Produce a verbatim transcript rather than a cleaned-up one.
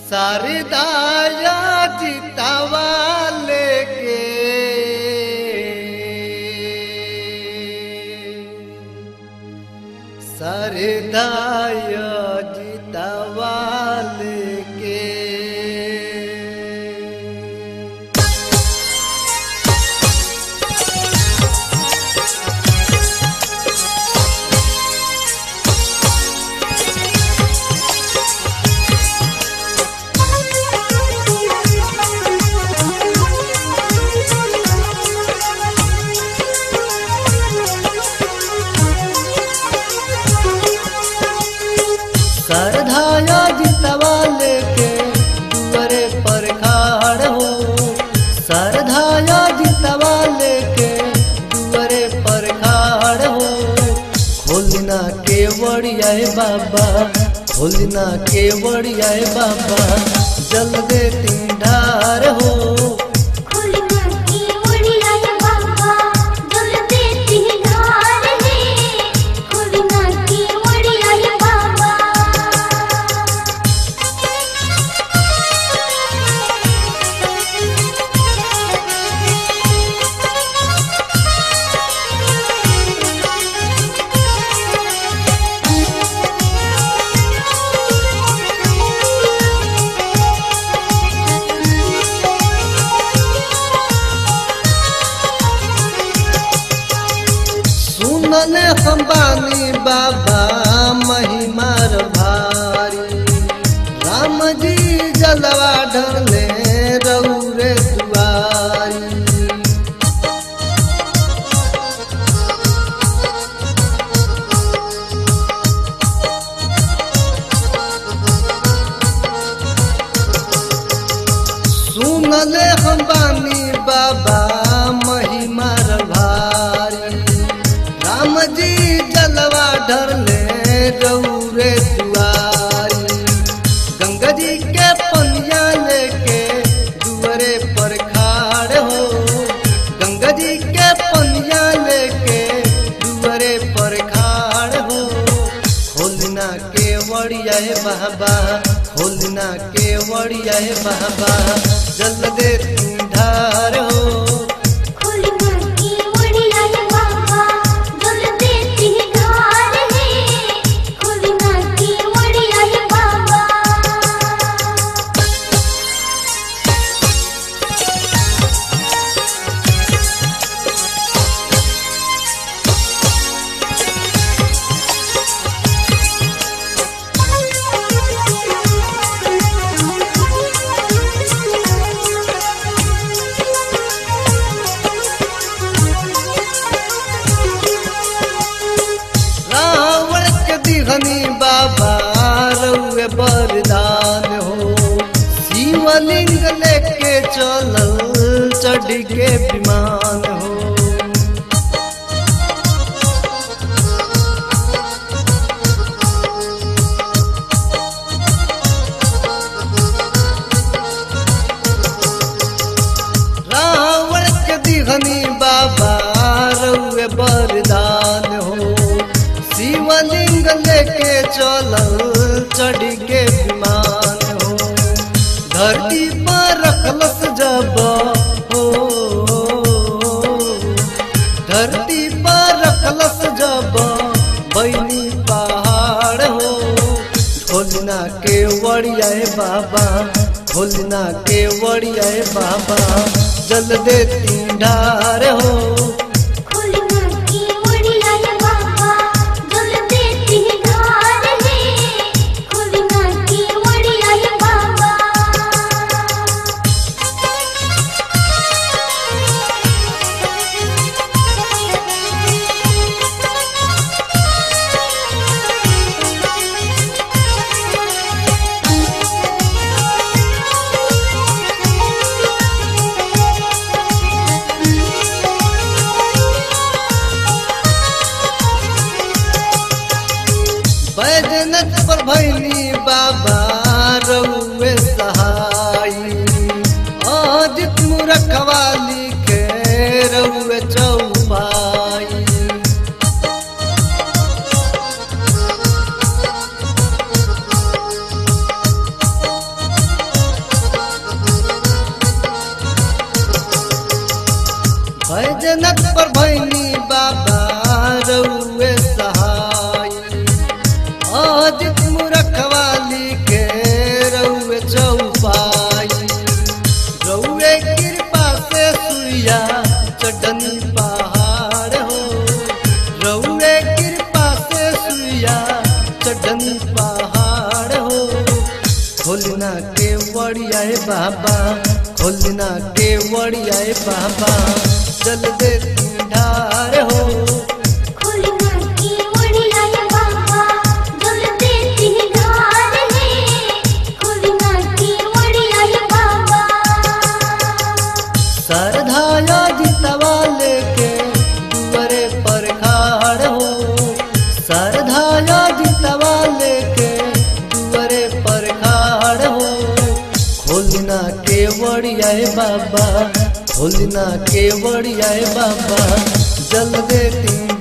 शारदाया जितावा लेके शारदाया जितावा लेके शारदाया जितावा लेके दुआरे पर खाड़ हो शारदाया जितावा लेके दुआरे पर खाड़ हो खोलना के वड़िया बाबा खोलना के वड़िया बाबा जल दे तीन ढार हो सुनले हम बानी बाबा महिमार भारी राम जी जलवा ढरले रउरे दुआरी सुनले हम बानी बाबा महिमार भारी राम जी जलवा ढरले रउरे दुआरी गंगा जी के पनिया लेके दुआरे पर खाड़ हो गंगा जी के पनिया लेके दुआरे पर खाड़ हो खोलना के वड़िया बाबा खोलना के वड़िया बाबा जल दे तू ढार हो हनी बाबा रउए बरदान हो शिवलिंग लेके चलल चढ़ के विमान हो रावण के दिहनी बाबा रउए बरदान हो शिवलिंग लेके चलल चढ़ के विमान हो धरती पर रखलस जब हो धरती पर रखलस जब बैनी पहाड़ हो खोलना के वड़िया बाबा खोलना के वड़िया बाबा जल दे तीन ढार हो पर भैनी बाबा रउए सहाय आज मुरखवाली के रउए चौपाई रउए कृपा से सुइया चढ़नी पहाड़ हो रउए कृपा से सुइया चढ़नी पहाड़ हो खोलना के वड़ियाए बाबा खोलना के वड़ियाए बाबा चल दे ढार हो खोलना के वड़ियाए बाबा चल दे ढार है खोलना के वड़ियाए बाबा सरधाया जितवा लेके दुआरे पर खाड़ हो सरधाया जितवा लेके दुआरे पर खाड़ हो खोलना के वड़ियाए बाबा खोलना के वड़ियाए बाबा जल दे